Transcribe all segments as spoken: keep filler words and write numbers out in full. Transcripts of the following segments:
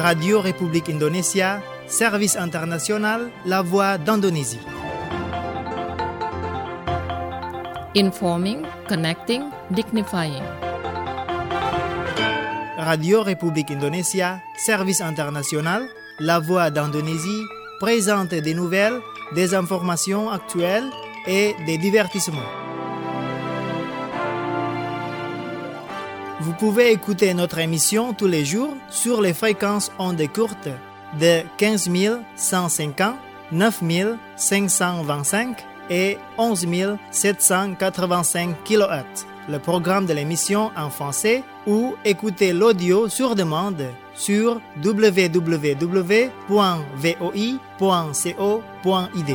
Radio République Indonésia, Service International, La Voix d'Indonésie. Informing, connecting, dignifying. Radio République Indonésia, Service International, La Voix d'Indonésie présente des nouvelles, des informations actuelles et des divertissements. Vous pouvez écouter notre émission tous les jours sur les fréquences ondes courtes de quinze mille cent cinquante, neuf mille cinq cent vingt-cinq et onze mille sept cent quatre-vingt-cinq kilohertz. Le programme de l'émission en français ou écouter l'audio sur demande sur w w w point v o i point co point i d.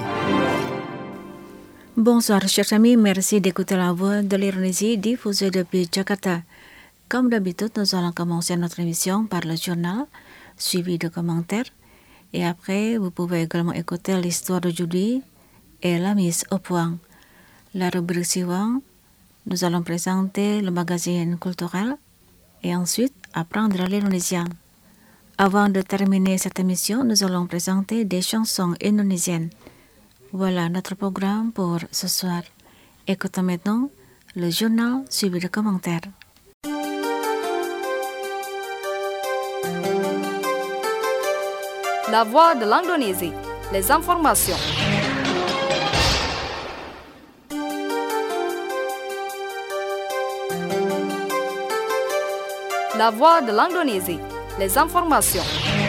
Bonsoir chers amis, merci d'écouter la voix de l'Indonésie diffusée depuis Jakarta. Comme d'habitude, nous allons commencer notre émission par le journal, suivi de commentaires. Et après, vous pouvez également écouter l'histoire d'aujourd'hui et la mise au point. La rubrique suivante, nous allons présenter le magazine culturel et ensuite apprendre l'indonésien. Avant de terminer cette émission, nous allons présenter des chansons indonésiennes. Voilà notre programme pour ce soir. Écoutons maintenant le journal suivi de commentaires. La Voix de l'Indonésie, les informations. La Voix de l'Indonésie, les informations.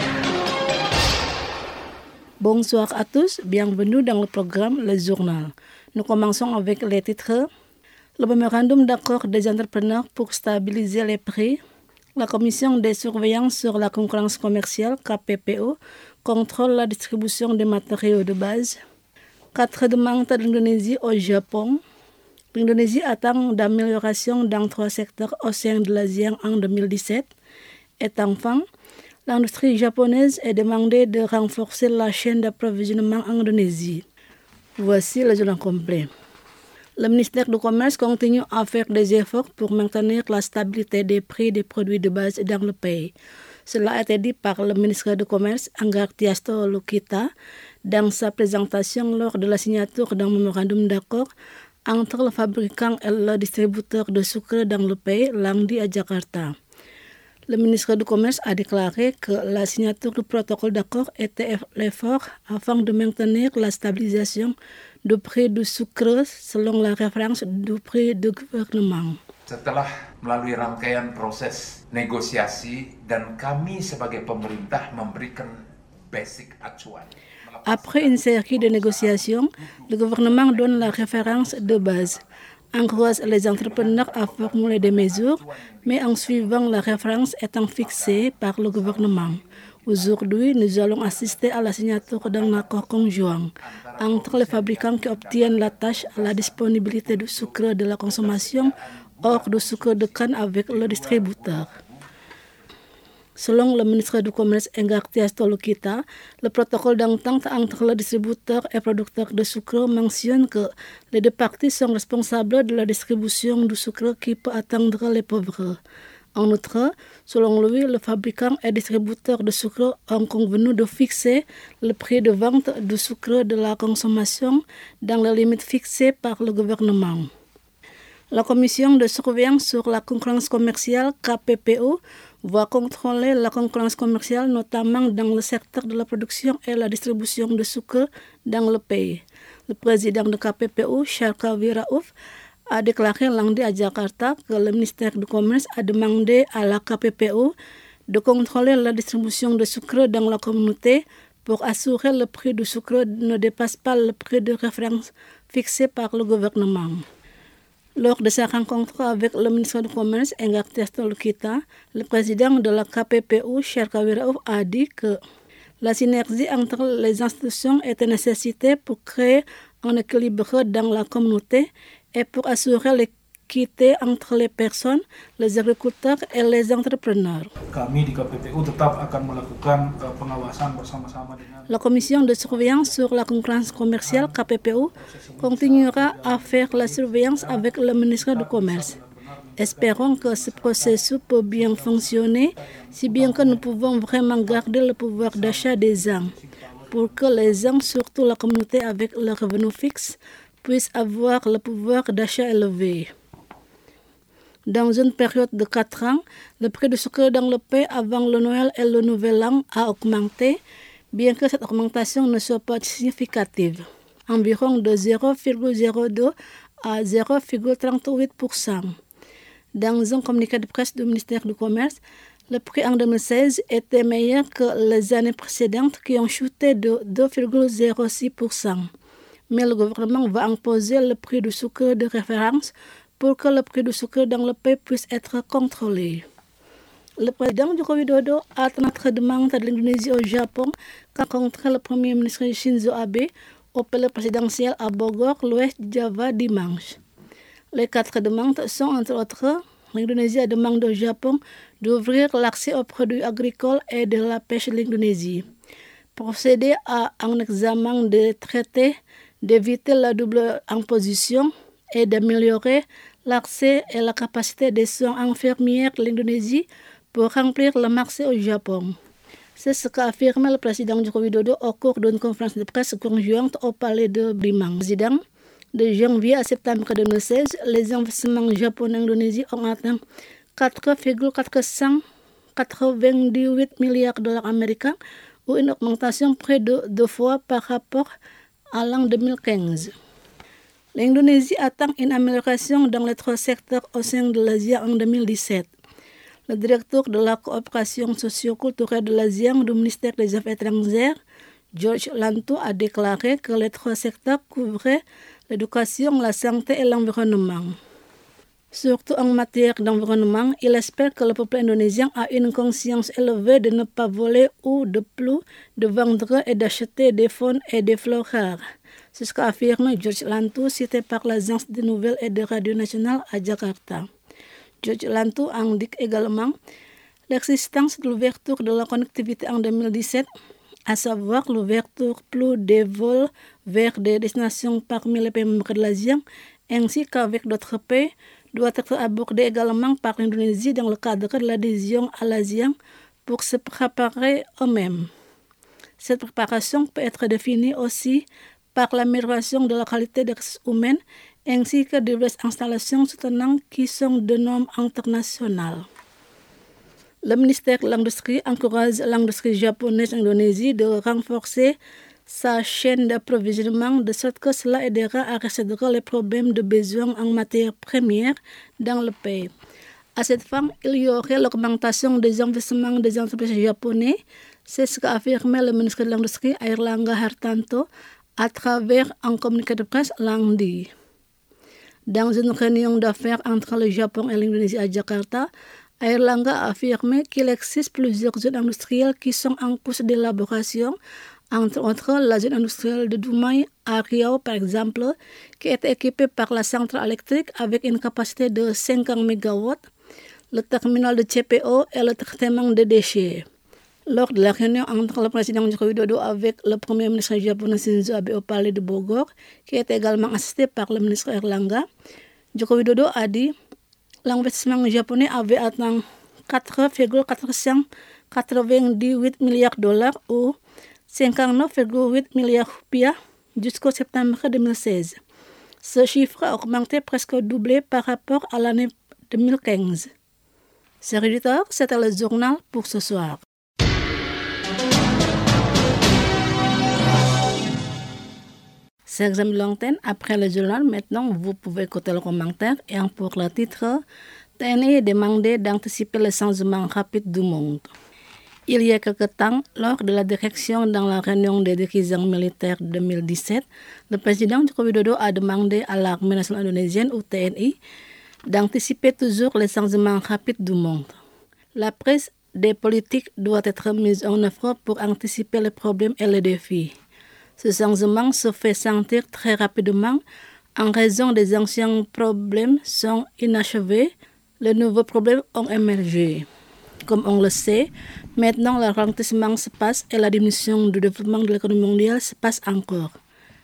Bonsoir à tous, bienvenue dans le programme Le Journal. Nous commençons avec les titres. Le mémorandum d'accord des entrepreneurs pour stabiliser les prix. La Commission de surveillance sur la concurrence commerciale, K P P O, contrôle la distribution des matériaux de base. Quatre demandes de l'Indonésie au Japon. L'Indonésie attend d'amélioration dans trois secteurs au sein de l'ASEAN en deux mille dix-sept. Et enfin, l'industrie japonaise est demandée de renforcer la chaîne d'approvisionnement en Indonésie. Voici le journal complet. Le ministère du Commerce continue à faire des efforts pour maintenir la stabilité des prix des produits de base dans le pays. Cela a été dit par le ministre du Commerce, Anggartiasto Lukita, dans sa présentation lors de la signature d'un mémorandum d'accord entre le fabricant et le distributeur de sucre dans le pays, lundi à Jakarta. Le ministre du Commerce a déclaré que la signature du protocole d'accord était l'effort afin de maintenir la stabilisation du prix du sucre selon la référence du prix du gouvernement. Setelah melalui rangkaian proses negosiasi dan kami sebagai pemerintah memberikan basic acuan. Après une série de négociations, le gouvernement donne la référence de base, encourage les entrepreneurs à formuler des mesures, mais en suivant la référence étant fixée par le gouvernement. Aujourd'hui, nous allons assister à la signature d'un accord conjoint entre les fabricants qui obtiennent la tâche à la disponibilité du sucre de la consommation hors du sucre de canne avec le distributeur. Selon le ministre du Commerce Anggartiasto Lukita, le protocole d'entente entre le distributeur et producteur de sucre mentionne que les deux parties sont responsables de la distribution du sucre qui peut atteindre les pauvres. En outre, selon lui, le fabricant et distributeur de sucre ont convenu de fixer le prix de vente du sucre de la consommation dans les limites fixées par le gouvernement. La Commission de surveillance sur la concurrence commerciale, K P P O, va contrôler la concurrence commerciale, notamment dans le secteur de la production et la distribution de sucre dans le pays. Le président de K P P O, Sharkawi Rauf, a déclaré lundi à Jakarta que le ministère du Commerce a demandé à la K P P O de contrôler la distribution de sucre dans la communauté pour assurer que le prix du sucre ne dépasse pas le prix de référence fixé par le gouvernement. Lors de sa rencontre avec le ministre du Commerce, Anggartiasto Lukita, le président de la K P P O, Sharkawi Rauf, a dit que la synergie entre les institutions est une nécessité pour créer un équilibre dans la communauté et pour assurer l'équité entre les personnes, les agriculteurs et les entrepreneurs. Kami di K P P U tetap akan melakukan pengawasan bersama-sama dengan La commission de surveillance sur la concurrence commerciale K P P O continuera à faire la surveillance avec le ministre du Commerce. Espérons que ce processus peut bien fonctionner, si bien que nous pouvons vraiment garder le pouvoir d'achat des gens, pour que les gens, surtout la communauté avec le revenu fixe, puissent avoir le pouvoir d'achat élevé. Dans une période de quatre ans, le prix du sucre dans le pays avant le Noël et le Nouvel An a augmenté, bien que cette augmentation ne soit pas significative, environ de zéro virgule zéro deux à zéro virgule trente-huit pour cent. Dans un communiqué de presse du ministère du Commerce, le prix en deux mille seize était meilleur que les années précédentes qui ont chuté de deux virgule zéro six pour cent. Mais le gouvernement va imposer le prix du sucre de référence pour que le prix du sucre dans le pays puisse être contrôlé. Le président Joko Widodo a tenu notre demande de l'Indonésie au Japon qu'a rencontré le premier ministre Shinzo Abe au palais présidentiel à Bogor, l'ouest Java, dimanche. Les quatre demandes sont entre autres: l'Indonésie a demandé au Japon d'ouvrir l'accès aux produits agricoles et de la pêche de l'Indonésie, procéder à un examen des traités, d'éviter la double imposition et d'améliorer l'accès et la capacité des soins infirmières de l'Indonésie pour remplir le marché au Japon. C'est ce qu'a affirmé le président Joko Widodo au cours d'une conférence de presse conjointe au palais de Brimang. Président, de janvier à septembre deux mille seize, les investissements japonais en Indonésie ont atteint quatre virgule quatre cent quatre-vingt-dix-huit milliards de dollars américains, ou une augmentation près de deux fois par rapport à l'an deux mille quinze. L'Indonésie attend une amélioration dans les trois secteurs au sein de l'Asie en deux mille dix-sept. Le directeur de la coopération socio-culturelle de l'Asie du ministère des Affaires étrangères, George Lanto, a déclaré que les trois secteurs couvraient l'éducation, la santé et l'environnement. Surtout en matière d'environnement, il espère que le peuple indonésien a une conscience élevée de ne pas voler ou de plus de vendre et d'acheter des faunes et des fleurs rares. C'est ce qu'a affirmé George Lanto, cité par l'agence de nouvelles et de radio nationale à Jakarta. George Lanto indique également l'existence de l'ouverture de la connectivité en deux mille dix-sept, à savoir l'ouverture plus des vols vers des destinations parmi les pays membres de l'Asie, ainsi qu'avec d'autres pays, doit être abordée également par l'Indonésie dans le cadre de l'adhésion à l'Asie pour se préparer eux-mêmes. Cette préparation peut être définie aussi par l'amélioration de la qualité des ressources humaines ainsi que diverses installations soutenantes qui sont de normes internationales. Le ministère de l'Industrie encourage l'industrie japonaise en Indonésie de renforcer sa chaîne d'approvisionnement de sorte que cela aidera à résoudre les problèmes de besoin en matières premières dans le pays. À cette fin, il y aurait l'augmentation des investissements des entreprises japonaises. C'est ce qu'a affirmé le ministre de l'Industrie Airlangga Hartanto à travers un communiqué de presse lundi. Dans une réunion d'affaires entre le Japon et l'Indonésie à Jakarta, Airlangga a affirmé qu'il existe plusieurs zones industrielles qui sont en cours d'élaboration, entre autres la zone industrielle de Dumai à Riau par exemple, qui est équipée par la centrale électrique avec une capacité de cinquante mégawatts, le terminal de C P O et le traitement des déchets. Lors de la réunion entre le président Joko Widodo avec le premier ministre japonais Shinzo Abe au palais de Bogor, qui est également assisté par le ministre Airlangga, Joko Widodo a dit l'investissement japonais avait atteint quatre virgule quatre cent quatre-vingt-dix-huit milliards de dollars ou cinquante-neuf virgule huit milliards rupiah jusqu'au septembre deux mille seize. Ce chiffre a augmenté presque doublé par rapport à l'année deux mille quinze. Chers auditeurs, c'était le journal pour ce soir. Chers amis de l'antenne, après le journal, maintenant vous pouvez écouter le commentaire et pour le titre, T N I est demandé d'anticiper le changement rapide du monde. Il y a quelque temps, lors de la direction dans la réunion des dirigeants militaires deux mille dix-sept, le président Joko Widodo a demandé à l'armée nationale indonésienne ou T N I d'anticiper toujours les changements rapides du monde. La prise des politiques doit être mise en œuvre pour anticiper les problèmes et les défis. Ce changement se fait sentir très rapidement en raison des anciens problèmes sont inachevés, les nouveaux problèmes ont émergé. Comme on le sait, maintenant le ralentissement se passe et la diminution du développement de l'économie mondiale se passe encore.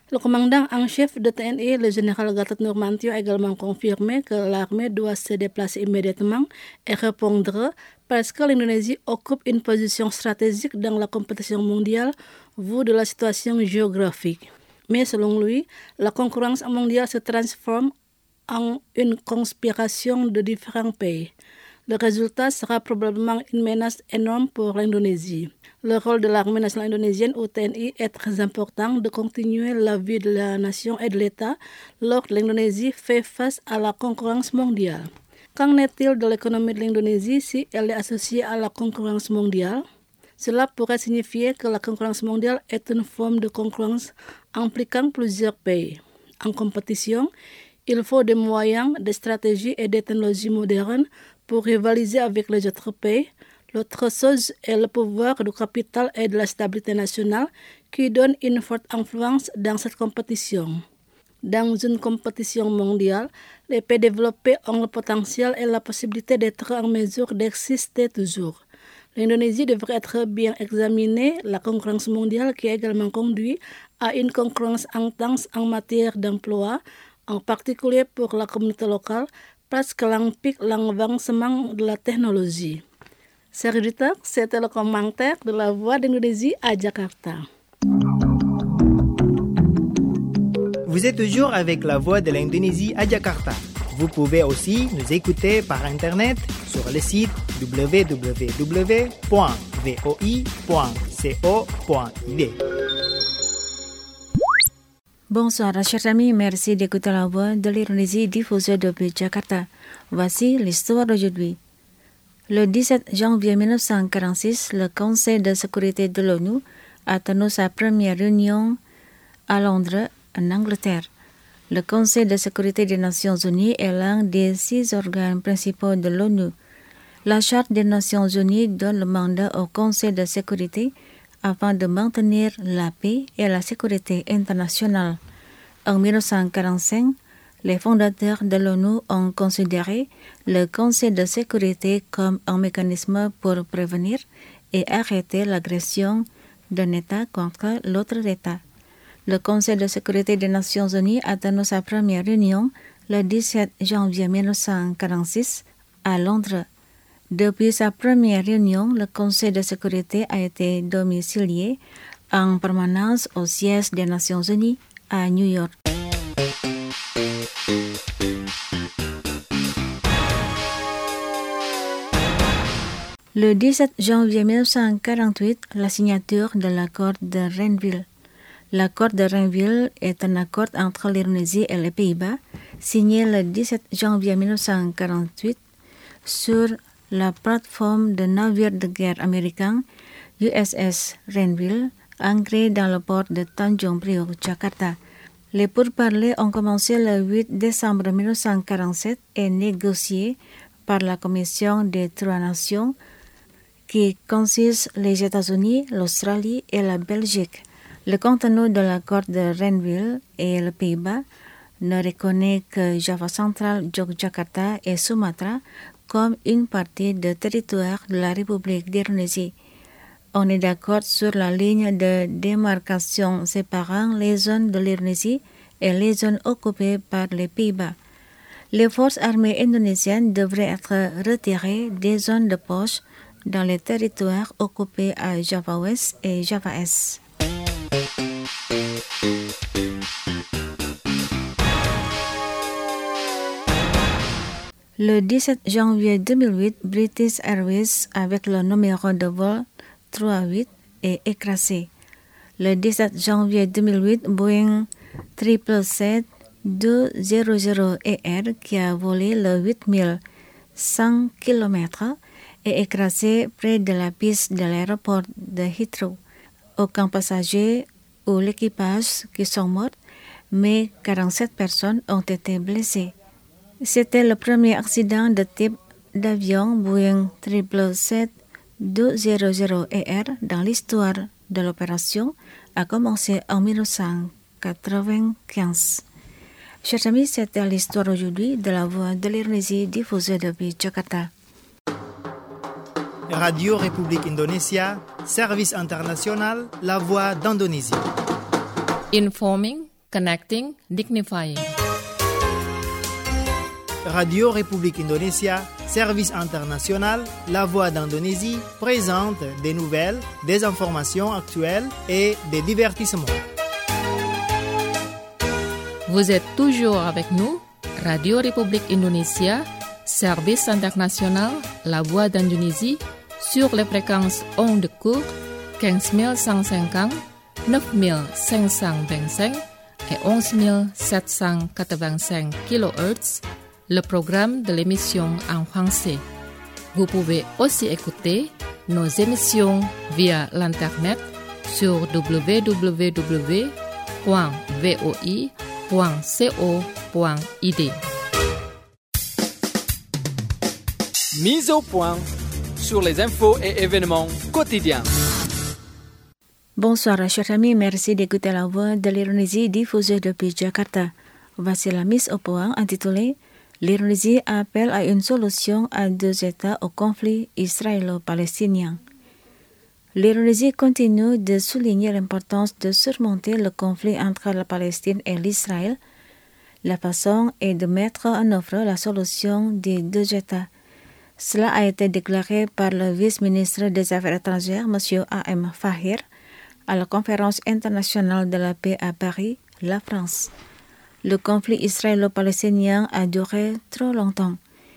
Le commandant en chef de T N I, le général Gatot Nurmantio, a également confirmé que l'armée doit se déplacer immédiatement et répondre parce que l'Indonésie occupe une position stratégique dans la compétition mondiale vu de la situation géographique. Mais selon lui, la concurrence mondiale se transforme en une conspiration de différents pays. Le résultat sera probablement une menace énorme pour l'Indonésie. Le rôle de l'armée nationale indonésienne ou T N I est très important de continuer la vie de la nation et de l'État lorsque l'Indonésie fait face à la concurrence mondiale. Qu'en est-il de l'économie de l'Indonésie si elle est associée à la concurrence mondiale? Cela pourrait signifier que la concurrence mondiale est une forme de concurrence impliquant plusieurs pays. En compétition, il faut des moyens, des stratégies et des technologies modernes pour rivaliser avec les autres pays. L'autre chose est le pouvoir du capital et de la stabilité nationale qui donne une forte influence dans cette compétition. Dans une compétition mondiale, les pays développés ont le potentiel et la possibilité d'être en mesure d'exister toujours. L'Indonésie devrait être bien examinée, la concurrence mondiale qui a également conduit à une concurrence intense en matière d'emploi, en particulier pour la communauté locale, parce que l'implique l'avancement de la technologie. Chers auditeurs, c'était le commentaire de la Voix d'Indonésie à Jakarta. Vous êtes toujours avec la Voix de l'Indonésie à Jakarta. Vous pouvez aussi nous écouter par Internet sur le site w w w point v o i point co point i d. Bonsoir, chers amis, merci d'écouter la Voix de l'Indonésie diffusée depuis Jakarta. Voici l'histoire d'aujourd'hui. Le dix-sept janvier mille neuf cent quarante-six, le Conseil de sécurité de l'ONU a tenu sa première réunion à Londres, en Angleterre. Le Conseil de sécurité des Nations Unies est l'un des six organes principaux de l'ONU. La Charte des Nations Unies donne le mandat au Conseil de sécurité afin de maintenir la paix et la sécurité internationale. En mille neuf cent quarante-cinq, les fondateurs de l'ONU ont considéré le Conseil de sécurité comme un mécanisme pour prévenir et arrêter l'agression d'un État contre l'autre État. Le Conseil de sécurité des Nations Unies a tenu sa première réunion le dix-sept janvier mille neuf cent quarante-six à Londres. Depuis sa première réunion, le Conseil de sécurité a été domicilié en permanence au siège des Nations Unies à New York. Le dix-sept janvier mille neuf cent quarante-huit, la signature de l'accord de Renville. L'accord de Renville est un accord entre l'Indonésie et les Pays-Bas, signé le dix-sept janvier mille neuf cent quarante-huit sur la plateforme de navires de guerre américain U S S Renville, ancré dans le port de Tanjung Priok, Jakarta. Les pourparlers ont commencé le huit décembre mille neuf cent quarante-sept et négociés par la Commission des Trois Nations, qui consiste les États-Unis, l'Australie et la Belgique. Le contenu de l'accord de Renville et le Pays-Bas ne reconnaît que Java central, Yogyakarta et Sumatra comme une partie du territoire de la République d'Indonésie. On est d'accord sur la ligne de démarcation séparant les zones de l'Indonésie et les zones occupées par les Pays-Bas. Les forces armées indonésiennes devraient être retirées des zones de poche dans les territoires occupés à Java Ouest et Java Est. Le dix-sept janvier deux mille huit, British Airways, avec le numéro de vol trois huit, est écrasé. Le dix-sept janvier deux mille huit, Boeing sept sept sept deux cent E R, qui a volé le huit mille cent kilomètres, est écrasé près de la piste de l'aéroport de Heathrow. Aucun passager ou l'équipage qui sont morts, mais quarante-sept personnes ont été blessées. C'était le premier accident de type d'avion Boeing sept sept sept deux cent E R dans l'histoire de l'opération, a commencé en mille neuf cent quatre-vingt-quinze. Chers amis, c'était l'histoire aujourd'hui de la Voix de l'Indonésie diffusée depuis Jakarta. Radio République Indonésia, service international, la Voix d'Indonésie. Informing, Connecting, Dignifying. Radio République Indonésia, service international, La Voix d'Indonésie, présente des nouvelles, des informations actuelles et des divertissements. Vous êtes toujours avec nous, Radio République Indonésia, service international, La Voix d'Indonésie, sur les fréquences ondes courtes quinze mille cent cinquante, neuf mille cinq cent vingt-cinq et onze mille sept cent quatre-vingt-cinq kilohertz, le programme de l'émission en français. Vous pouvez aussi écouter nos émissions via l'internet sur w w w point v o i point co point i d. Mise au point sur les infos et événements quotidiens. Bonsoir chers amis, merci d'écouter la voix de l'Indonésie diffusée depuis Jakarta. Voici la mise au point intitulée L'Indonésie appelle à une solution à deux États au conflit israélo-palestinien. L'Indonésie continue de souligner l'importance de surmonter le conflit entre la Palestine et l'Israël. La façon est de mettre en œuvre la solution des deux États. Cela a été déclaré par le vice-ministre des Affaires étrangères, M. A M Fahir, à la conférence internationale de la paix à Paris, la France. Le conflit israélo-palestinien a duré trop longtemps.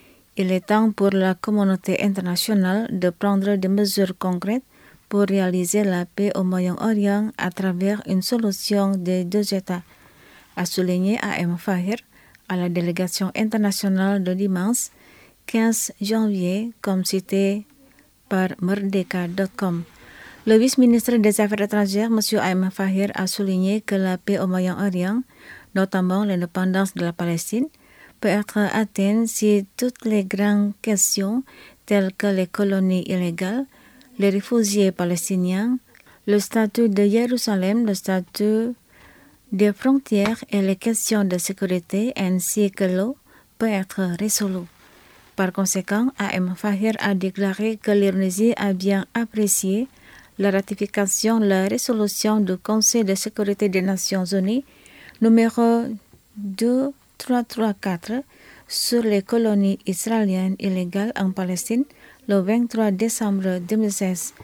Il est temps pour la communauté internationale de prendre des mesures concrètes pour réaliser la paix au Moyen-Orient à travers une solution des deux États, a souligné A M Fahir à la délégation internationale de dimanche quinze janvier, comme cité par merdeka point com. Le vice-ministre des Affaires étrangères, M. A M Fahir, a souligné que la paix au Moyen-Orient, notamment l'indépendance de la Palestine, peut être atteinte si toutes les grandes questions telles que les colonies illégales, les réfugiés palestiniens, le statut de Jérusalem, le statut des frontières et les questions de sécurité ainsi que l'eau peut être résolues. Par conséquent, A M Fahir a déclaré que l'Indonésie a bien apprécié la ratification de la résolution du Conseil de sécurité des Nations Unies numéro deux mille trois cent trente-quatre sur les colonies israéliennes illégales en Palestine le vingt-trois décembre deux mille seize.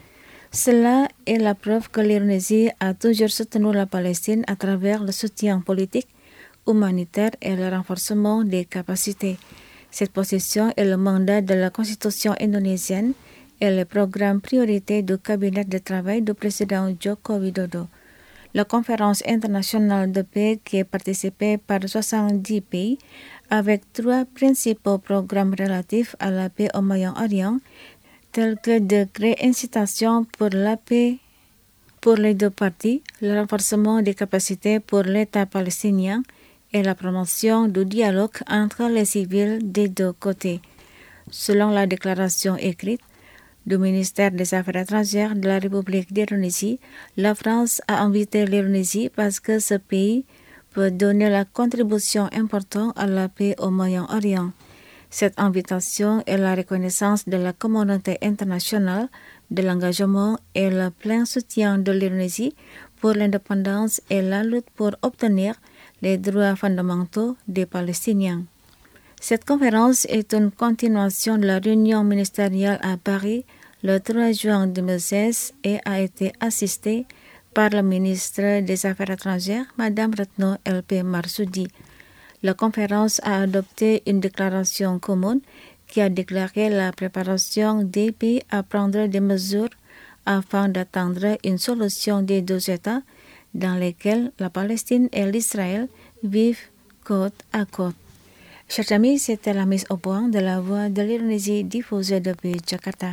Cela est la preuve que l'Indonésie a toujours soutenu la Palestine à travers le soutien politique, humanitaire et le renforcement des capacités. Cette position est le mandat de la Constitution indonésienne et le programme priorité du cabinet de travail du président Joko Widodo. La conférence internationale de paix qui est participée par soixante-dix pays avec trois principaux programmes relatifs à la paix au Moyen-Orient, tels que de créer incitation pour la paix pour les deux parties, le renforcement des capacités pour l'État palestinien et la promotion du dialogue entre les civils des deux côtés. Selon la déclaration écrite du ministère des Affaires étrangères de la République d'Indonésie, la France a invité l'Indonésie parce que ce pays peut donner la contribution importante à la paix au Moyen-Orient. Cette invitation est la reconnaissance de la communauté internationale de l'engagement et le plein soutien de l'Indonésie pour l'indépendance et la lutte pour obtenir les droits fondamentaux des Palestiniens. Cette conférence est une continuation de la réunion ministérielle à Paris le trois juin deux mille seize et a été assistée par le ministre des Affaires étrangères, Mme Retno L P Marsudi. La conférence a adopté une déclaration commune qui a déclaré la préparation des pays à prendre des mesures afin d'atteindre une solution des deux États dans lesquels la Palestine et l'Israël vivent côte à côte. Chers amis, c'était la mise au point de la voix de l'Indonésie diffusée depuis Jakarta.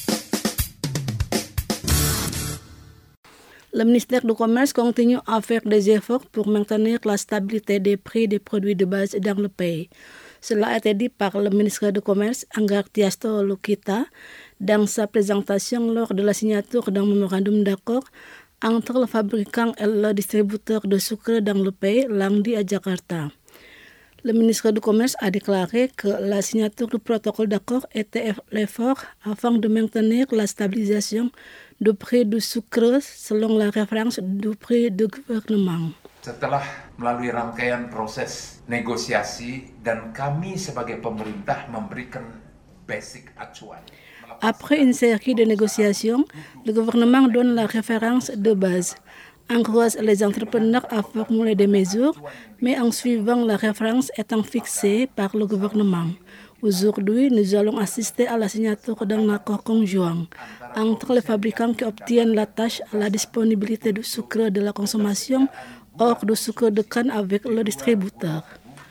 Le ministère du Commerce continue à faire des efforts pour maintenir la stabilité des prix des produits de base dans le pays. Cela a été dit par le ministre du Commerce, Anggartiasto Lukita, dans sa présentation lors de la signature d'un mémorandum d'accord entre le fabricant et le distributeur de sucre dans le pays, lundi à Jakarta. Le ministre du Commerce a déclaré que la signature du protocole d'accord était l'effort afin de maintenir la stabilisation du prix du sucre selon la référence du prix du gouvernement. Setelah melalui rangkaian proses negosiasi dan kami sebagai pemerintah memberikan basic acuan. Après une série de négociations, le gouvernement donne la référence de base, encourage les entrepreneurs à formuler des mesures, mais en suivant la référence étant fixée par le gouvernement. Aujourd'hui, nous allons assister à la signature d'un accord conjoint entre les fabricants qui obtiennent la tâche à la disponibilité du sucre de la consommation hors du sucre de canne avec le distributeur.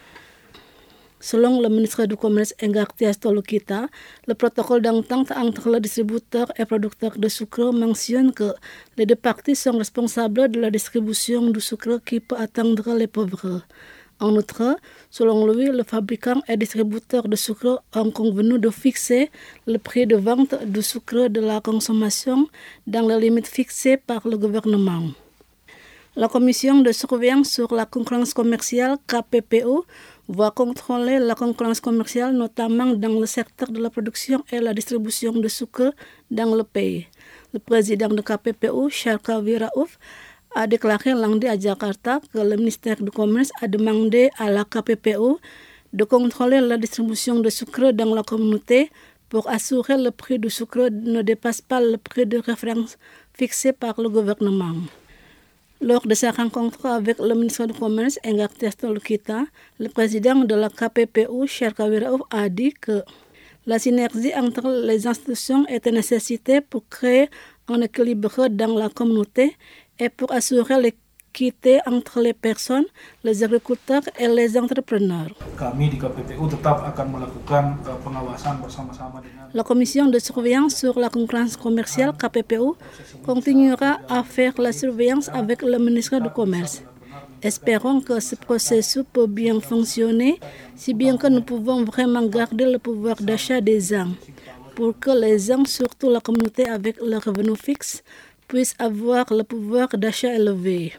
Selon le ministre du Commerce Enggartias Tolukita, le protocole d'entente entre le distributeur et producteur de sucre mentionne que les deux parties sont responsables de la distribution du sucre qui peut atteindre les pauvres. En outre, selon lui, le fabricant et distributeur de sucre ont convenu de fixer le prix de vente du sucre de la consommation dans les limites fixées par le gouvernement. La Commission de surveillance sur la concurrence commerciale, K P P O, va contrôler la concurrence commerciale, notamment dans le secteur de la production et la distribution de sucre dans le pays. Le président de K P P O, Sharkawi Raouf, a déclaré lundi à Jakarta que le ministère du Commerce a demandé à la K P P O de contrôler la distribution de sucre dans la communauté pour assurer que le prix du sucre ne dépasse pas le prix de référence fixé par le gouvernement. Lors de sa rencontre avec le ministre du Commerce, Enggartias Tolukita, le président de la K P P O, Sharkawi Raouf, a dit que la synergie entre les institutions est une nécessité pour créer un équilibre dans la communauté et pour assurer l'équité entre les personnes, les agriculteurs et les entrepreneurs. Kami di K P P U tetap akan melakukan uh, pengawasan bersama-sama dengan La commission de surveillance sur la concurrence commerciale K P P U continuera à faire la surveillance avec le ministre du Commerce. Espérons que ce processus peut bien fonctionner, si bien que nous pouvons vraiment garder le pouvoir d'achat des gens, pour que les gens, surtout la communauté avec le revenu fixe, puissent avoir le pouvoir d'achat élevé.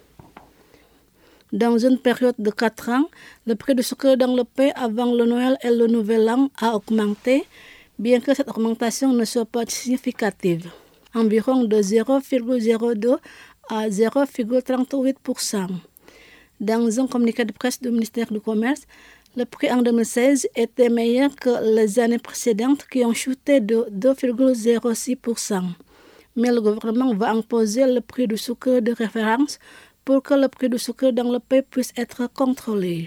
Dans une période de quatre ans, le prix du sucre dans le pays avant le Noël et le Nouvel An a augmenté, bien que cette augmentation ne soit pas significative, environ de zéro virgule zéro deux à zéro virgule trente-huit pour cent. Dans un communiqué de presse du ministère du Commerce, le prix en deux mille seize était meilleur que les années précédentes qui ont chuté de deux virgule zéro six pour cent. Mais le gouvernement va imposer le prix du sucre de référence pour que le prix du sucre dans le pays puisse être contrôlé.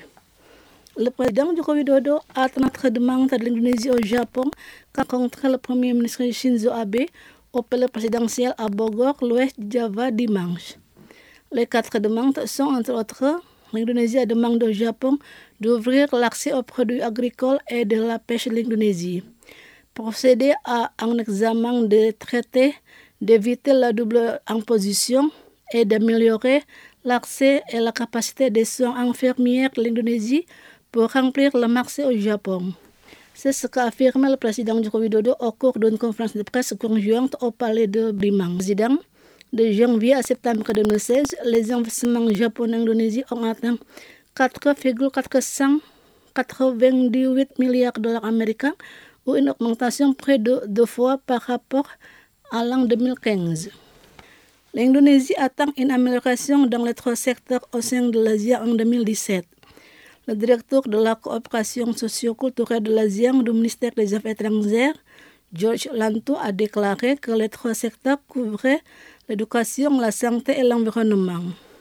Le président Joko Widodo a tenu notre demande de l'Indonésie au Japon qu'a rencontré le premier ministre Shinzo Abe au palais présidentiel à Bogor, l'ouest Java, dimanche. Les quatre demandes sont entre autres: l'Indonésie demande au Japon d'ouvrir l'accès aux produits agricoles et de la pêche de l'Indonésie, procéder à un examen des traités, d'éviter la double imposition et d'améliorer l'accès et la capacité des soins infirmières de l'Indonésie pour remplir le marché au Japon. C'est ce qu'a affirmé le président Joko Widodo au cours d'une conférence de presse conjointe au palais de dimanche. De janvier à septembre deux mille seize, les investissements japonais en Indonésie ont atteint quatre virgule quatre cent quatre-vingt-dix-huit milliards de dollars américains, ou une augmentation près de deux fois par rapport à l'an deux mille quinze. L'Indonésie attend une amélioration dans les trois secteurs au sein de l'Asie en deux mille dix-sept. Le directeur de la coopération socio-culturelle de l'Asie du ministère des Affaires étrangères, George Lanto, a déclaré que les trois secteurs couvraient l'éducation, la santé et l'environnement.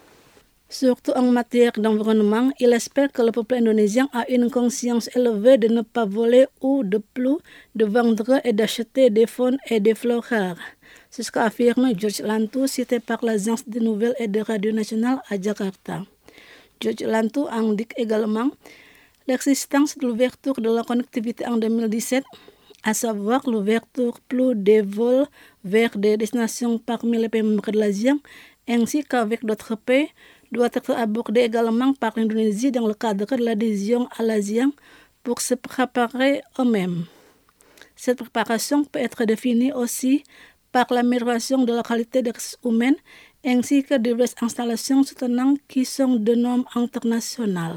Surtout en matière d'environnement, il espère que le peuple indonésien a une conscience élevée de ne pas voler ou de plus de vendre et d'acheter des faunes et des fleurs rares. C'est ce qu'a affirmé George Lanto, cité par l'agence de nouvelles et de radio nationale à Jakarta. George Lanto indique également l'existence de l'ouverture de la connectivité en deux mille dix-sept, à savoir l'ouverture plus des vols vers des destinations parmi les pays membres de l'ASEAN, ainsi qu'avec d'autres pays, doit être abordée également par l'Indonésie dans le cadre de l'adhésion à l'ASEAN pour se préparer eux-mêmes. Cette préparation peut être définie aussi par l'amélioration de la qualité des ressources humaines ainsi que diverses installations soutenantes qui sont de normes internationales.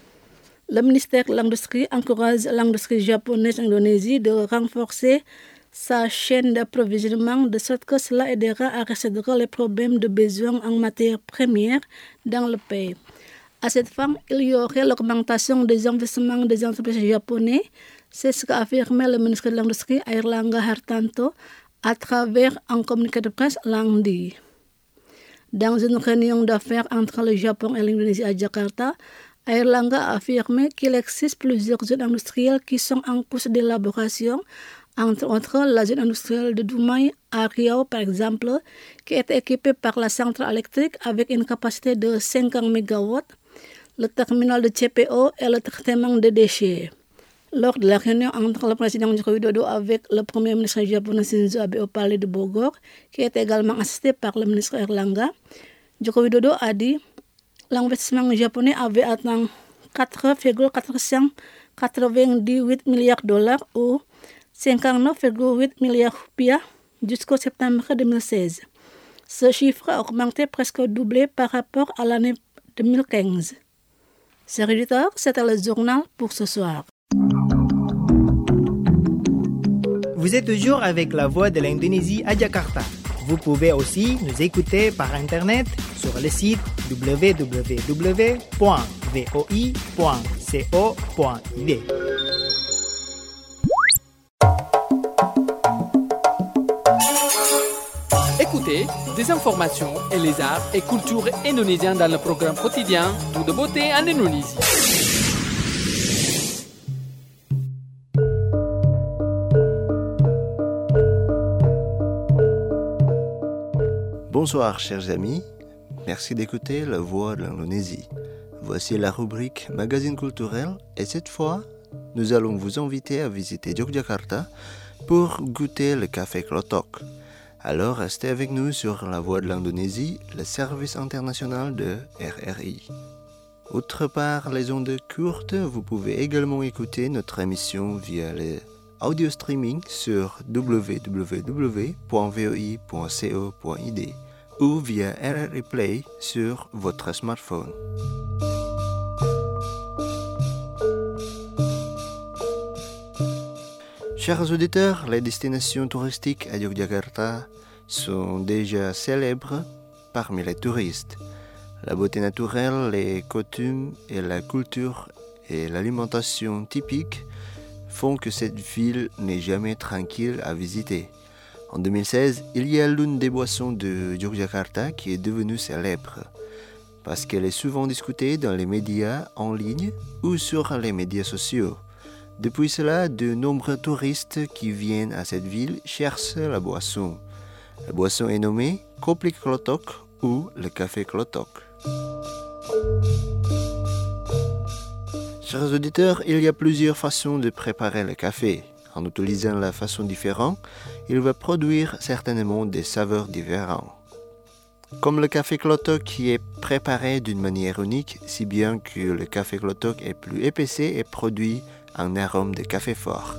Le ministère de l'Industrie encourage l'industrie japonaise en Indonésie de renforcer sa chaîne d'approvisionnement de sorte que cela aidera à résoudre les problèmes de besoin en matières premières dans le pays. À cette fin, il y aurait l'augmentation des investissements des entreprises japonaises. C'est ce qu'a affirmé le ministre de l'Industrie Airlangga Hartanto à travers un communiqué de presse lundi. Dans une réunion d'affaires entre le Japon et l'Indonésie à Jakarta, Airlangga a affirmé qu'il existe plusieurs zones industrielles qui sont en cours d'élaboration, entre autres la zone industrielle de Dumai à Riau par exemple, qui est équipée par la centrale électrique avec une capacité de cinquante mégawatts, le terminal de C P O et le traitement des déchets. Lors de la réunion entre le président Joko Widodo avec le premier ministre japonais Shinzo Abe au palais de Bogor, qui est également assisté par le ministre Airlangga, Joko Widodo a dit l'investissement japonais avait atteint quatre virgule quatre cent quatre-vingt-dix-huit milliards de dollars ou cinquante-neuf virgule huit milliards rupiah jusqu'au septembre deux mille seize. Ce chiffre a augmenté presque doublé par rapport à l'année deux mille quinze. Chers auditeurs, c'était le journal pour ce soir. Vous êtes toujours avec la voix de l'Indonésie à Jakarta. Vous pouvez aussi nous écouter par Internet sur le site w w w point v o i point co point i d. Écoutez des informations et les arts et cultures indonésiens dans le programme quotidien Tout de beauté en Indonésie. Bonsoir chers amis, merci d'écouter La Voix de l'Indonésie. Voici la rubrique Magazine culturel et cette fois, nous allons vous inviter à visiter Yogyakarta pour goûter le café Klotok. Alors restez avec nous sur La Voix de l'Indonésie, le service international de R R I. Outre par les ondes courtes, vous pouvez également écouter notre émission via le audio streaming sur w w w point v o i point co point i d ou via R R I Play sur votre smartphone. Chers auditeurs, les destinations touristiques à Yogyakarta sont déjà célèbres parmi les touristes. La beauté naturelle, les coutumes et la culture et l'alimentation typique font que cette ville n'est jamais tranquille à visiter. En deux mille seize, il y a l'une des boissons de Yogyakarta qui est devenue célèbre parce qu'elle est souvent discutée dans les médias en ligne ou sur les médias sociaux. Depuis cela, de nombreux touristes qui viennent à cette ville cherchent la boisson. La boisson est nommée Kopi Klotok ou le café Klotok. Chers auditeurs, il y a plusieurs façons de préparer le café. En utilisant la façon différente, il va produire certainement des saveurs différentes. Comme le café Klotok qui est préparé d'une manière unique, si bien que le café Klotok est plus épaissé et produit un arôme de café fort.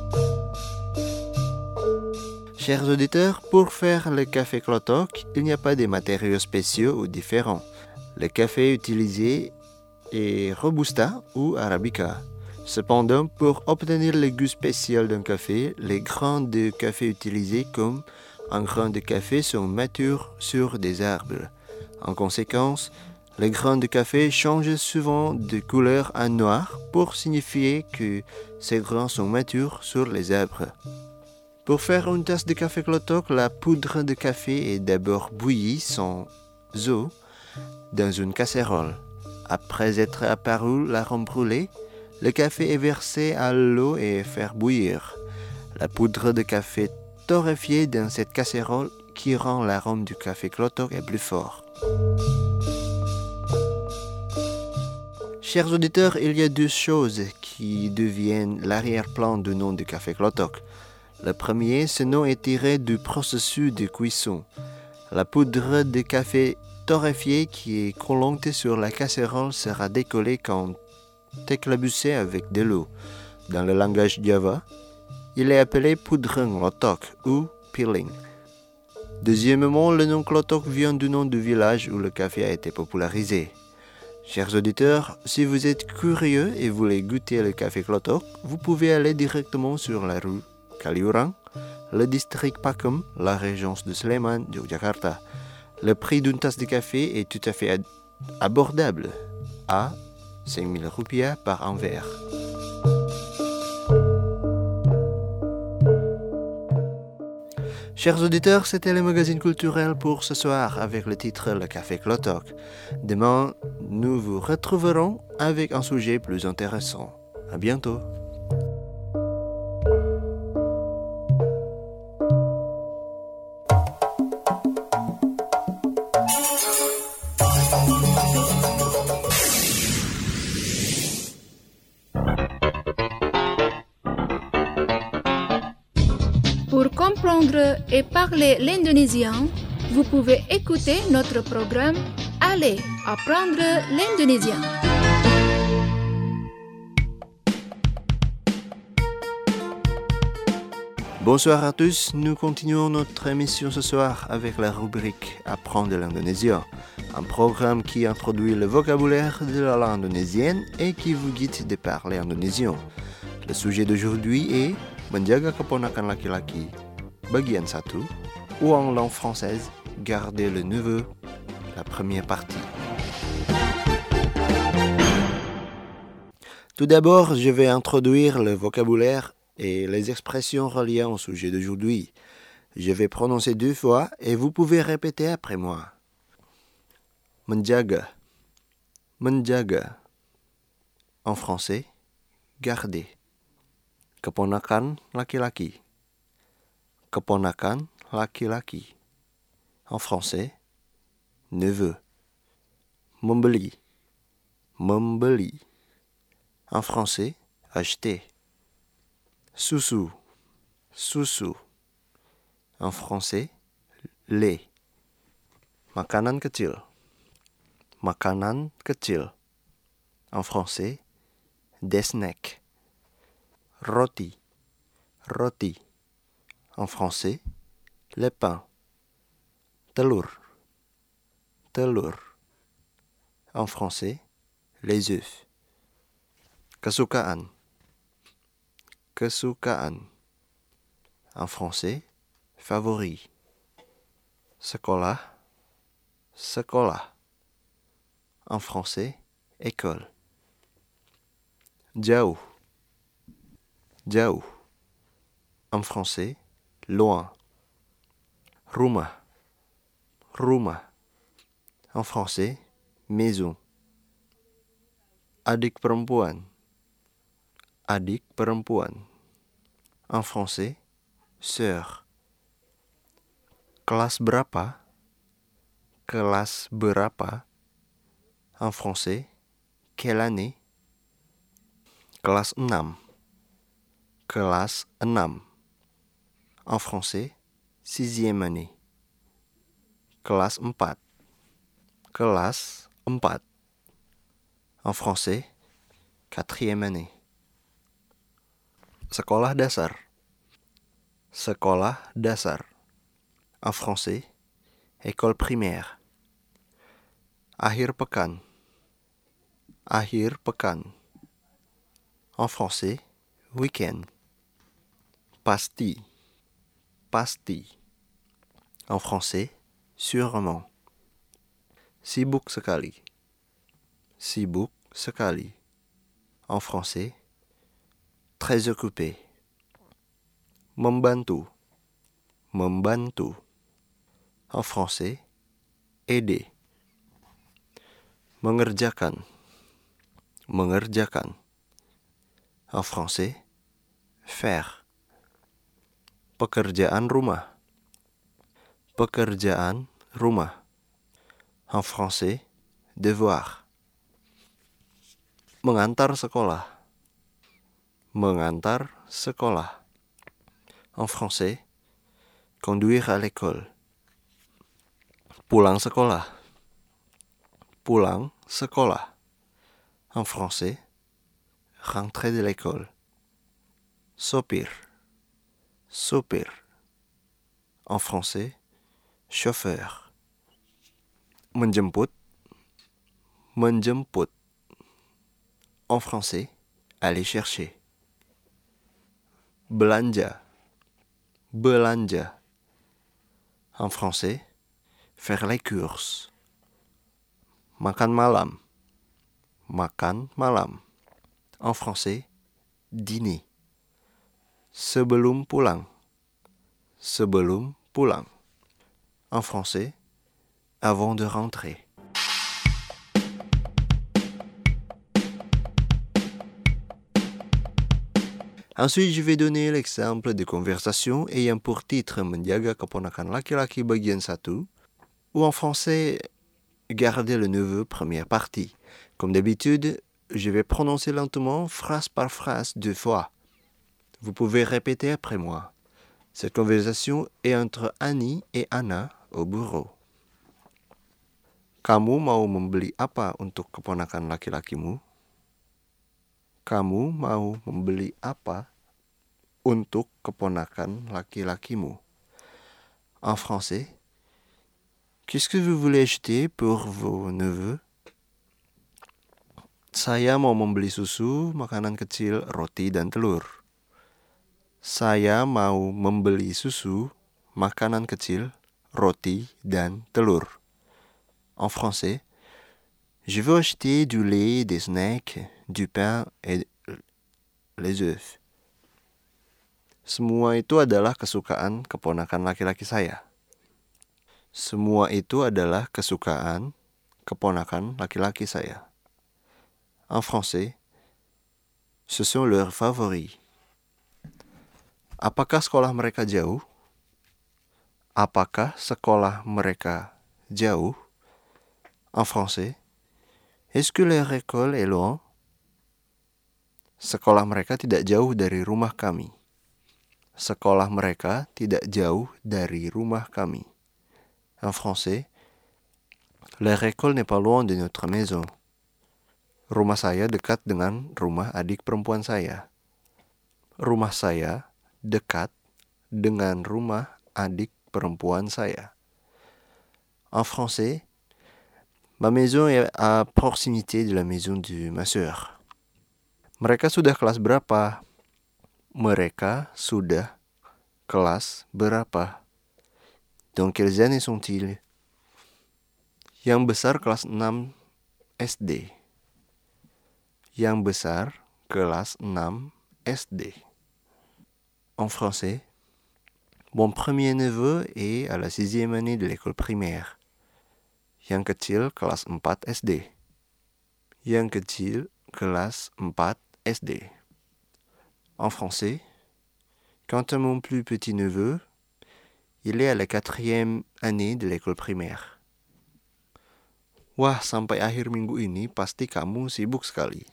Chers auditeurs, pour faire le café Klotok, il n'y a pas de matériaux spéciaux ou différents. Le café utilisé est Robusta ou Arabica. Cependant, pour obtenir le goût spécial d'un café, les grains de café utilisés comme un grain de café sont matures sur des arbres. En conséquence, les grains de café changent souvent de couleur à noir pour signifier que ces grains sont matures sur les arbres. Pour faire une tasse de café Klotok, la poudre de café est d'abord bouillie sans eau dans une casserole. Après être apparu l'arôme brûlé, le café est versé à l'eau et fait bouillir. La poudre de café torréfiée dans cette casserole qui rend l'arôme du café Klotok plus fort. Chers auditeurs, il y a deux choses qui deviennent l'arrière-plan du nom du café Klotok. Le premier, ce nom est tiré du processus de cuisson. La poudre de café torréfiée qui est collante sur la casserole sera décollée quand éclaboussée avec de l'eau. Dans le langage Java, il est appelé poudre Klotok ou peeling. Deuxièmement, le nom Klotok vient du nom du village où le café a été popularisé. Chers auditeurs, si vous êtes curieux et voulez goûter le café Klotok, vous pouvez aller directement sur la rue Kaliurang, le district Pakem, la région de Sleman, Yogyakarta. Le prix d'une tasse de café est tout à fait ad- abordable, à cinq mille rupiah par un verre. Chers auditeurs, c'était le magazine culturel pour ce soir avec le titre Le Café Klotok. Demain, nous vous retrouverons avec un sujet plus intéressant. À bientôt. Pour comprendre et parler l'indonésien, vous pouvez écouter notre programme Allez apprendre l'indonésien. Bonsoir à tous, nous continuons notre émission ce soir avec la rubrique Apprendre l'indonésien, un programme qui introduit le vocabulaire de la langue indonésienne et qui vous guide de parler indonésien. Le sujet d'aujourd'hui est Menjaga keponakan laki-laki, bagian satu, ou en langue française, garder le neveu, la première partie. Tout d'abord, je vais introduire le vocabulaire et les expressions reliées au sujet d'aujourd'hui. Je vais prononcer deux fois et vous pouvez répéter après moi. Menjaga, menjaga. En français, garder. Keponakan laki-laki. Keponakan laki-laki. En français, neveu. Membeli. Membeli. En français, acheter. Susu. Susu. En français, lait. Makanan kecil. Makanan kecil. En français, des snacks. Roti, roti. En français, le pain. Telur, telur. En français, les œufs. Kesukaan, kesukaan. En français, favori. Sekolah, sekolah. En français, école. Jauh, jauh. En français, loin. Rumah, rumah. En français, maison. Adik perempuan, adik perempuan. En français, sœur. Kelas berapa? Kelas berapa? En français, quelle année? Kelas enam. Kelas enam. En français, sixième année. Kelas empat. Kelas empat. En français, quatrième année. Sekolah dasar. Sekolah dasar. En français, école primaire. Akhir pekan. Akhir pekan. En français, week-end. Pasti. Pasti. En français, sûrement. Sibuk sekali. Sibuk sekali. En français, très occupé. Membantu. Membantu. En français, aider. Mengerjakan. Mengerjakan. En français, faire. Pekerjaan rumah. Pekerjaan rumah. En français, devoir. Mengantar sekolah. Mengantar sekolah. En français, conduire à l'école. Pulang sekolah. Pulang sekolah. En français, rentrer de l'école. Sopir. Sopir. En français, chauffeur. Menjemput. Menjemput. En français, aller chercher. Belanja. belanja. En français, faire les courses. Makan malam. Makan malam. En français, dîner. Sebelum pulang. Sebelum pulang. En français, avant de rentrer. Ensuite, je vais donner l'exemple de conversation ayant pour titre Menjaga keponakan laki-laki bagian satu, ou en français, Garder le neveu première partie. Comme d'habitude, je vais prononcer lentement, phrase par phrase, deux fois. Vous pouvez répéter après moi. Cette conversation est entre Annie et Anna au bureau. Kamu mau membeli apa untuk keponakan laki-lakimu? Kamu mau membeli apa untuk keponakan laki-lakimu? En français, qu'est-ce que vous voulez acheter pour vos neveux? Saya mau membeli susu, makanan kecil, roti, dan telur. Saya mau membeli susu, makanan kecil, roti, dan telur. En français, je veux acheter du lait, des snacks, du pain et les œufs. Semua itu adalah kesukaan keponakan laki-laki saya. Semua itu adalah kesukaan keponakan laki-laki saya. En français, ce sont leurs favoris. Apakah sekolah mereka jauh? Apakah sekolah mereka jauh? En français, est-ce que leur école est loin? Sekolah mereka tidak jauh dari rumah kami. Sekolah mereka tidak jauh dari rumah kami. En français, leur école n'est pas loin de notre maison. Rumah saya dekat dengan rumah adik perempuan saya. Rumah saya dekat dengan rumah adik perempuan saya. En français, ma maison est à proximité de la maison de ma sœur. Mereka sudah kelas berapa? Mereka sudah kelas berapa? Dans quelles années sont-ils? Yang besar kelas enam S D. Yang besar kelas enam S D. En français, mon premier neveu est à la sixième année de l'école primaire. Yang kecil kelas empat S D. Yang kecil kelas empat S D. En français, quant à mon plus petit neveu, il est à la quatrième année de l'école primaire. Wah, sampai akhir minggu ini pasti kamu sibuk sekali.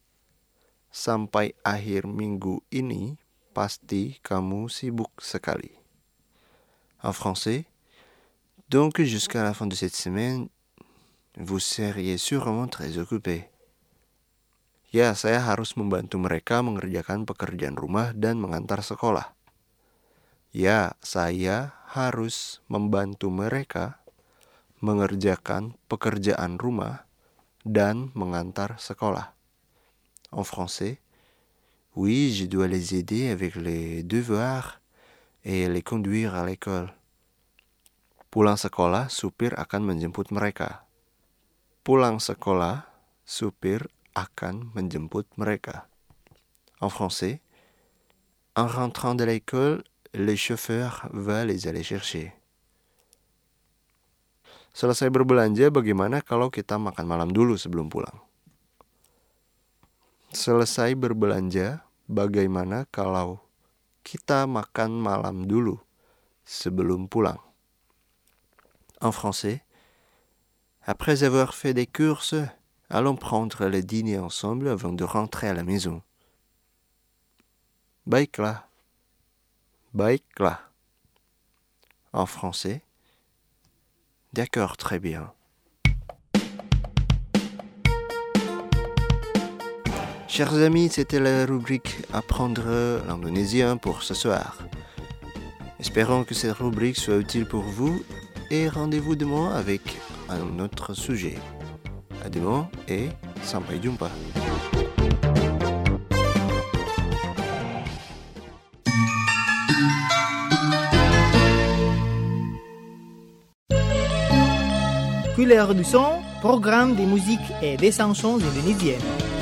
Sampai akhir minggu ini pasti kamu sibuk sekali. En français, donc jusqu'à la fin de cette semaine, vous seriez sûrement très occupé. Ya, saya harus membantu mereka mengerjakan pekerjaan rumah dan mengantar sekolah. Ya, saya harus membantu mereka mengerjakan pekerjaan rumah dan mengantar sekolah. En français, oui, je dois les aider avec les devoirs et les conduire à l'école. Pulang sekolah, supir akan menjemput mereka. Pulang sekolah, supir akan menjemput mereka. En français, en rentrant de l'école, le chauffeur va les aller chercher. Selesai berbelanja, bagaimana kalau kita makan malam dulu sebelum pulang? Selesai berbelanja, bagaimana kalau kita makan malam dulu sebelum pulang? En français, après avoir fait des courses, allons prendre le dîner ensemble avant de rentrer à la maison. Baiklah. Baiklah. En français, d'accord, très bien. Chers amis, c'était la rubrique Apprendre l'indonésien pour ce soir. Espérons que cette rubrique soit utile pour vous et rendez-vous demain avec un autre sujet. À demain et sampai jumpa. Couleurs du son, programme de musique et des chansons indonésiennes.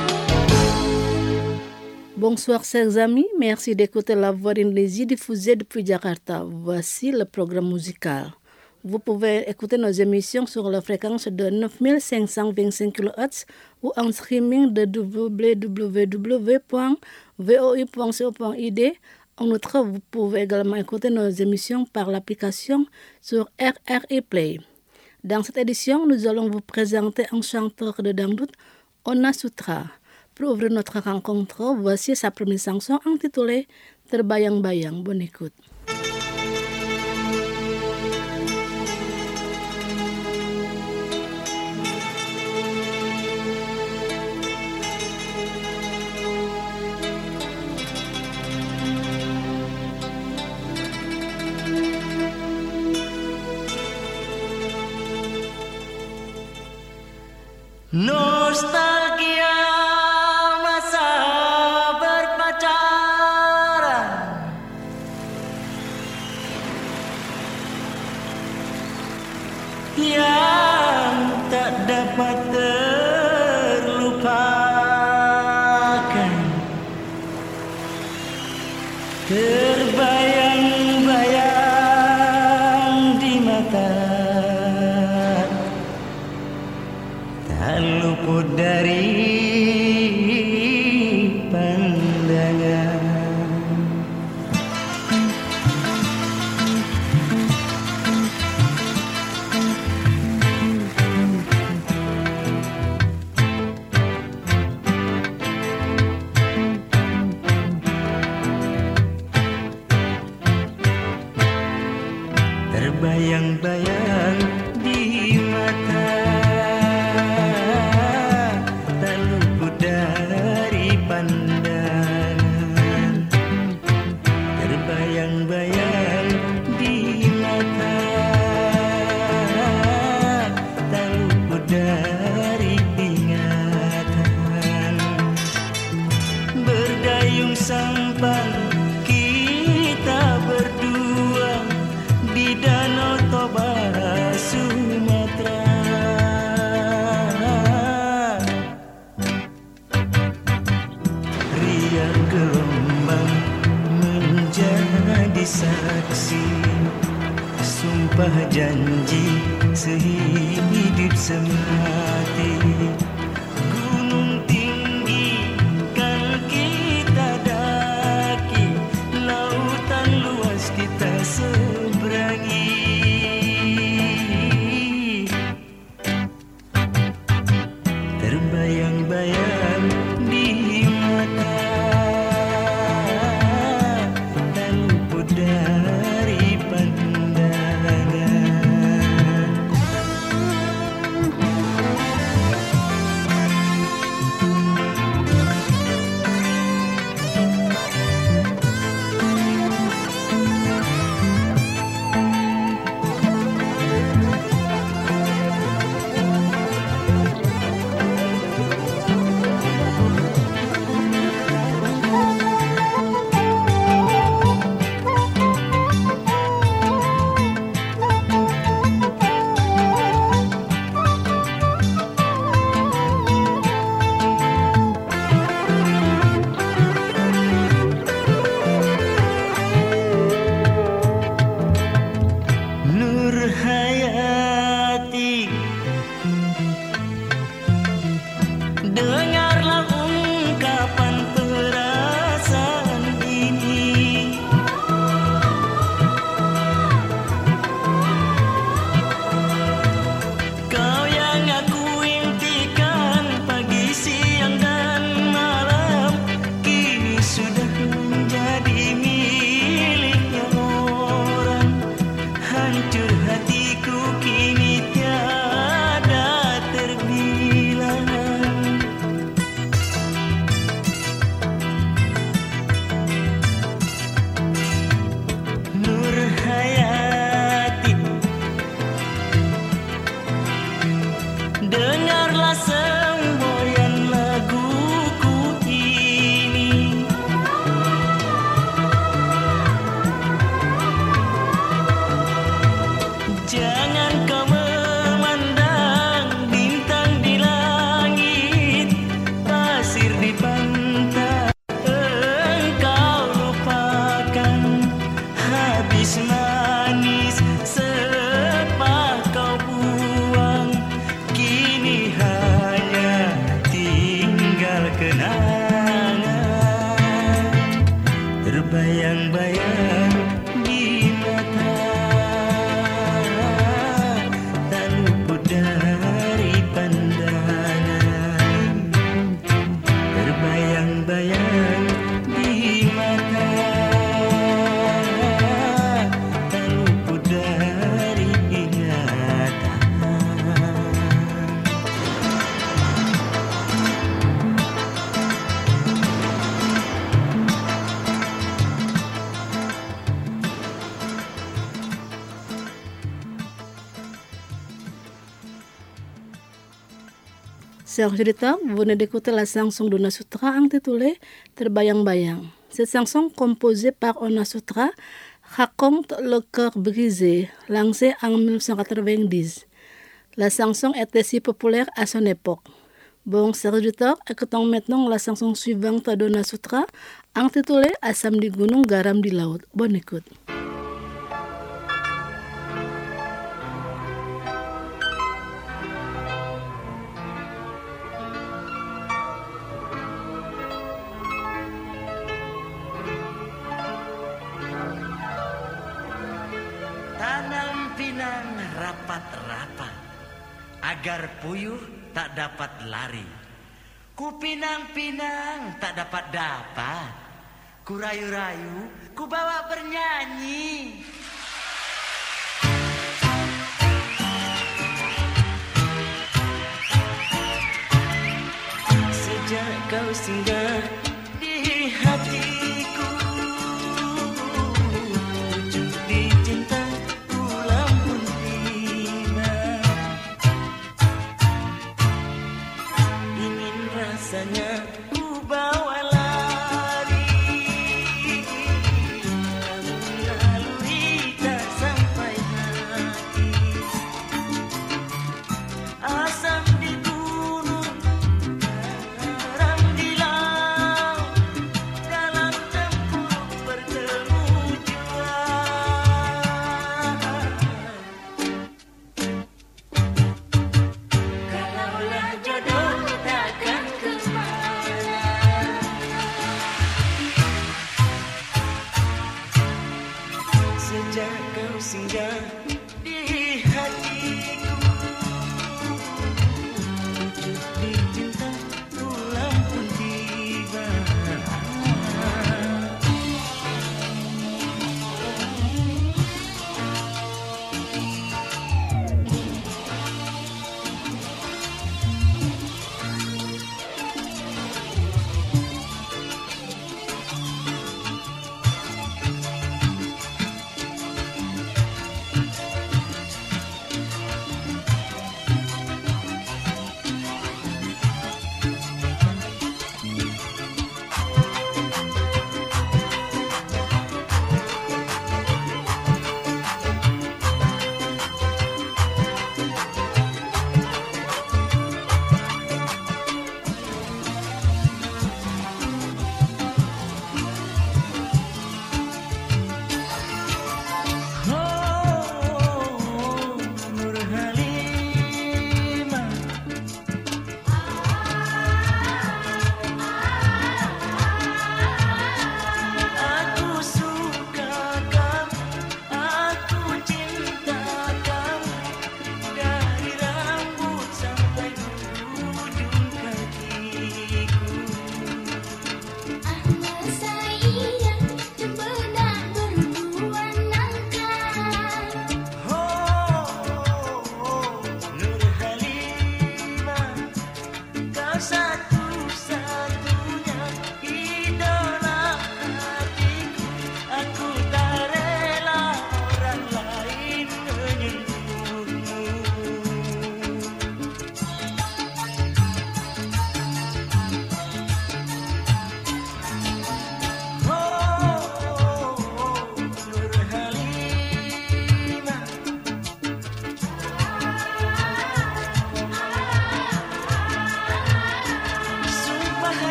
Bonsoir chers amis, merci d'écouter la voix d'Indonésie diffusée depuis Jakarta. Voici le programme musical. Vous pouvez écouter nos émissions sur la fréquence de neuf mille cinq cent vingt-cinq kilohertz ou en streaming de w w w point v o i point co point i d. En outre, vous pouvez également écouter nos émissions par l'application sur R R I Play. Dans cette édition, nous allons vous présenter un chanteur de dangdut, Ona Sutra. Pour ouvrir notre rencontre, voici sa première chanson intitulée Terbayang-bayang. Bonne écoute. Nostalgia masa berpacaran, yang tak dapat terlupakan, terbayang-bayang di mata, tak luput dari pandangan. Terbayang-bayang di mata, tak luput dari pandangan. Terbayang-bayang di mata, tak luput dari ingatan. Berdayung sampan kita berdua di Danau Toba, Sumatera. Riak gelombang menjadi saksi, sumpah janji sehidup semati. Gunung tinggi kan kita daki, lautan luas kita seberangi. Terbayang-bayang di mata, tak luput dari pandangan. terbayang-bayang di mata, tak luput dari pandangan, terbayang-bayang di mata, tak luput dari ingatan. Chers auditeurs, vous venez d'écouter la chanson d'Ona Sutra intitulée Terbayang-bayang. Cette chanson, composée par Ona Sutra, raconte le cœur brisé, lancée en mille neuf cent quatre-vingt-dix. La chanson était si populaire à son époque. Bon, chers auditeurs, écoutons maintenant la chanson suivante d'Ona Sutra, intitulée Asam di Gunung, Garam di Laut. Bonne écoute. Tanam pinang rapat-rapat, agar puyuh tak dapat lari. Ku pinang-pinang tak dapat-dapat, ku rayu-rayu, ku bawa bernyanyi. Sejak kau singgah di hatiku, pucuk di cinta rasanya ku bawa lari, namun lalui tak sampai hati. Asam di gunung, garam di laut, dalam tempurung bertemu jua. Kalaulah jodoh takkan sejak kau singgah di hatiku, pucuk di cinta pulang pun tiba.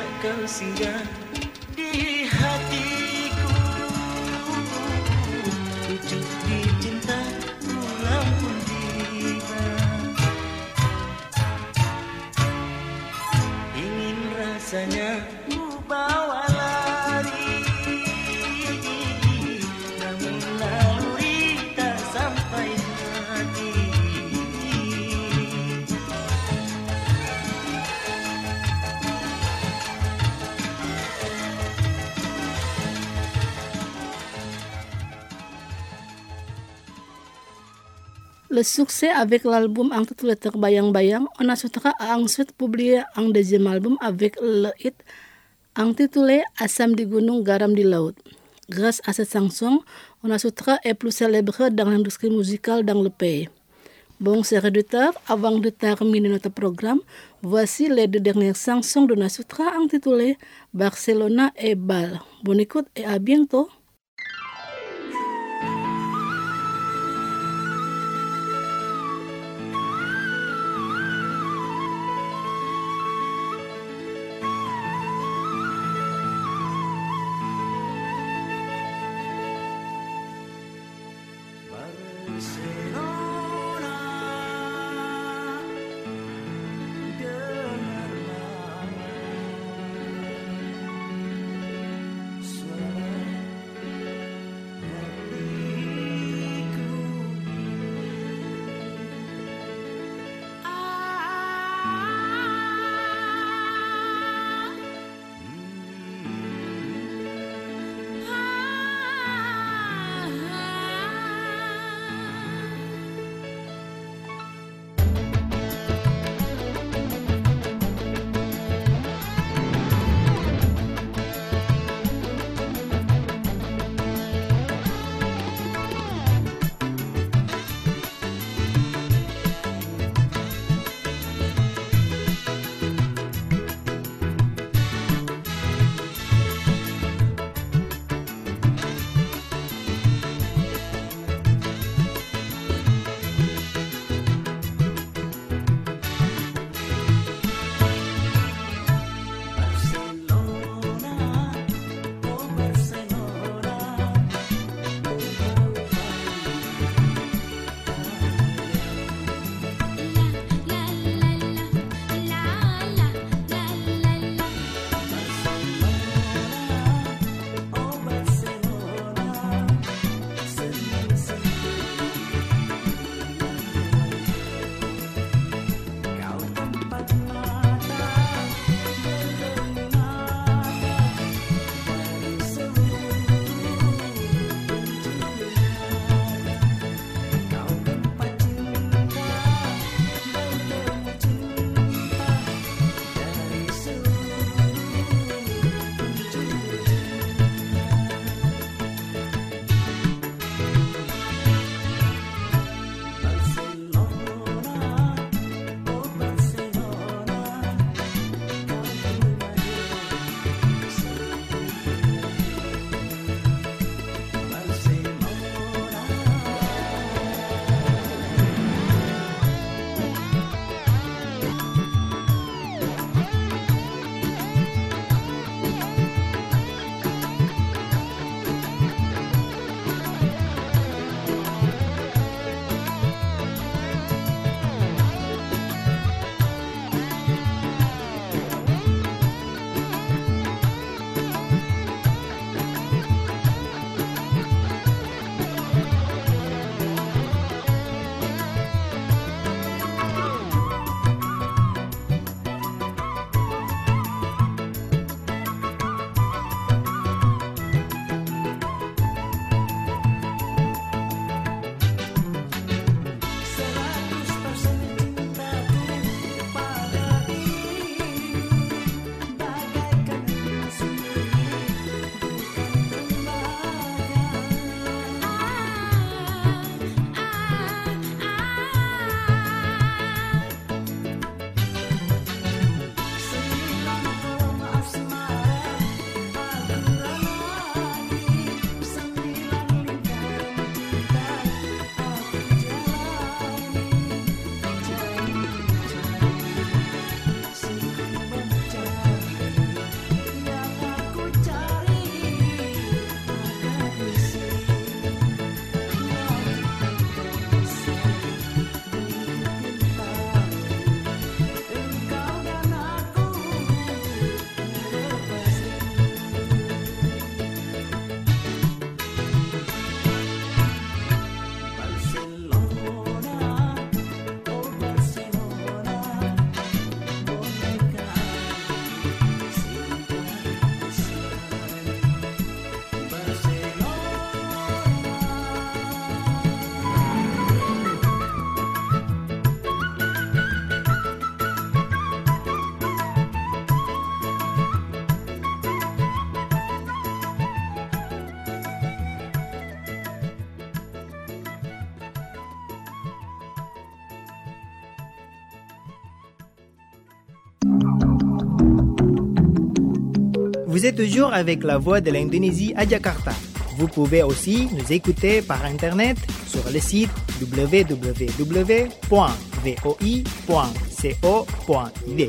kau singgah di hatiku. Ujuk di cinta pulang pun tiba. Ingin rasanya ku bawa lari, namun laluri tak sampai hati. Le succès avec l'album intitulé Terbayang-Bayang, on ajoutera ensuite publié un deuxième album avec le hit intitulé Asam di Gunung, Garam di Laut. Grâce à cette chanson, on ajoutera est plus célèbre dans l'industrie musicale dans le pays. Bon, chers auditeurs, avant de terminer notre programme, voici les deux dernières chansons de Nasutra intitulées Barcelona et Bal. Bonne écoute et à bientôt. Vous êtes toujours avec la voix de l'Indonésie à Jakarta. Vous pouvez aussi nous écouter par Internet sur le site w w w point v o i point co point i d.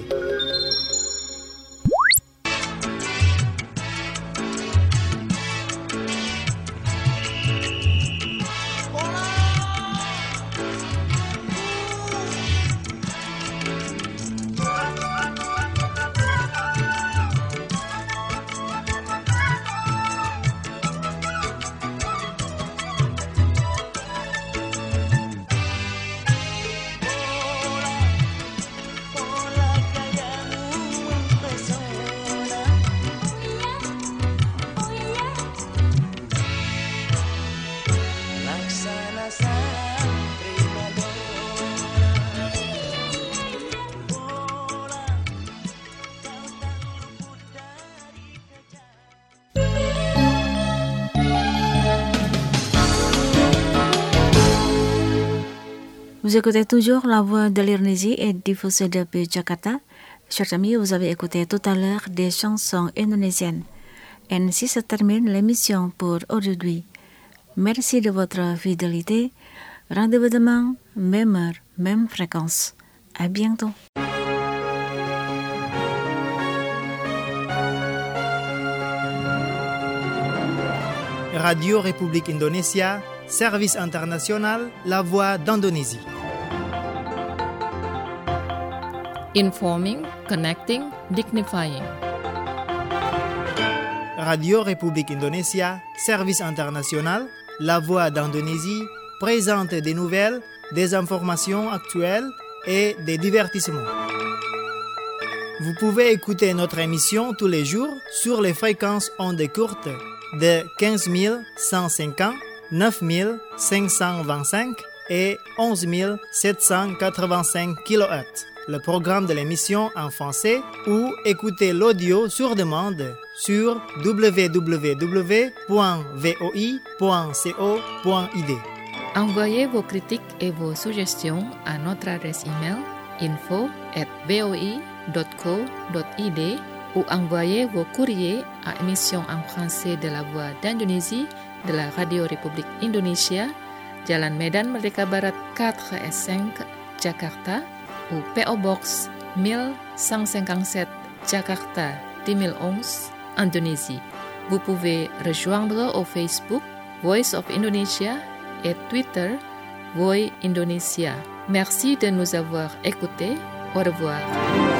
Vous écoutez toujours La Voix de l'Indonésie et diffusée depuis Jakarta. Chers amis, vous avez écouté tout à l'heure des chansons indonésiennes. Ainsi se termine l'émission pour aujourd'hui. Merci de votre fidélité. Rendez-vous demain, même heure, même fréquence. À bientôt. Radio République Indonésia, Service international, La Voix d'Indonésie. Informing, connecting, dignifying. Radio République Indonésia, Service international, La Voix d'Indonésie, présente des nouvelles, des informations actuelles et des divertissements. Vous pouvez écouter notre émission tous les jours sur les fréquences ondes courtes de quinze mille cent cinquante, neuf mille cinq cent vingt-cinq et onze mille sept cent quatre-vingt-cinq kilohertz. Le programme de l'émission en français ou écouter l'audio sur demande sur w w w point v o i point co point i d. Envoyez vos critiques et vos suggestions à notre adresse email info at v o i point co point i d ou envoyez vos courriers à émission en français de la Voix d'Indonésie de la Radio République Indonésia, Jalan Medan Merdeka Barat quatre et cinq, Jakarta, ou P O Box mille cent cinquante-sept, Jakarta deux mille onze, Indonésie. Vous pouvez rejoindre au Facebook Voice of Indonesia et Twitter Voice Indonesia. Merci de nous avoir écoutés. Au revoir.